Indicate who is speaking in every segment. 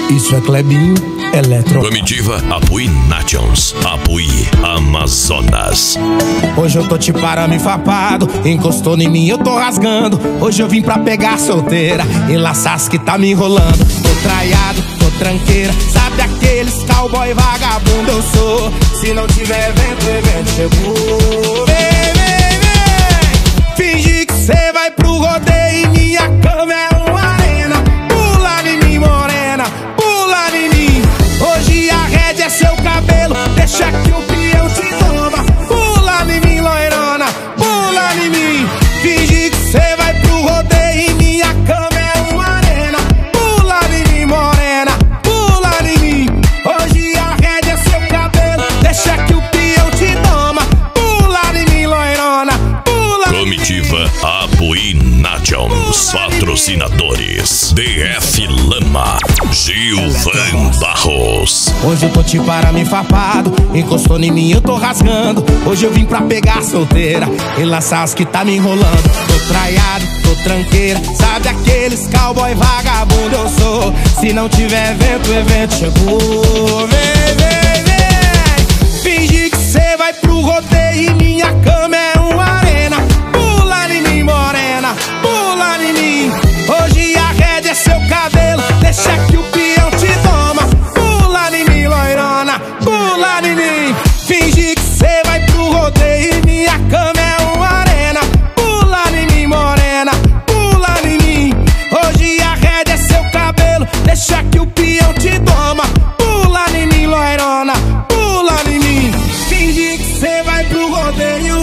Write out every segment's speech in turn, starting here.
Speaker 1: Isso é Clebinho Eletro.
Speaker 2: Comitiva Apoie Nations, apoie Amazonas.
Speaker 1: Hoje eu tô te parando enfapado, encostou em mim, eu tô rasgando. Hoje eu vim pra pegar solteira, enlaçar que tá me enrolando. Tô traiado, tô tranqueira, sabe aqueles cowboy vagabundo eu sou. Se não tiver evento, o evento chegou. Vem, vem, vem. Finge que cê vai pro rodeio e minha cama é uma arena. Pula em mim, morena, pula em mim. Hoje a rédea é seu cabelo, deixa que o peão te toma. Pula em mim, loirona, pula em mim. Finge que cê vai pro rodeio e minha cama é uma arena. Pula em mim, morena, pula em mim. Hoje a rédea é seu cabelo, deixa que o peão te toma. Pula em mim, loirona, pula.
Speaker 2: Comitiva Apoie Nations. Patrocinadores DF Lama, Gilvan Barros.
Speaker 1: Hoje eu tô te parando enfapado, encostou em mim, eu tô rasgando. Hoje eu vim pra pegar solteira, enlaçar as que tá me enrolando. Tô traiado, tô tranqueira, sabe aqueles cowboy vagabundo eu sou. Se não tiver evento, o evento chegou. Vem, vem, vem. Finge que cê vai pro rodeio e minha cama é uma arena. Pula em mim, morena, pula em mim. Hoje a rédea é seu cabelo, deixa que o peão te toma. Pula em mim, loirona, pula em mim. Finge que cê vai pro rodeio e minha cama é uma arena. Pula em mim, morena, pula em mim. Hoje a rédea é seu cabelo, deixa que o peão te toma. Pula em mim, loirona, pula em mim. Finge que cê vai pro rodeio.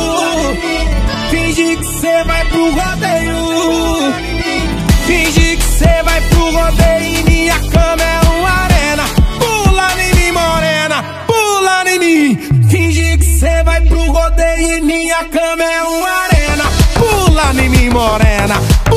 Speaker 1: Finge que cê vai pro rodeio. Finge que cê vai pro rodeio e minha cama é uma arena. Pula em mim, morena, pula em mim. Finge que cê vai pro rodeio e minha cama é uma arena. Pula em mim, morena,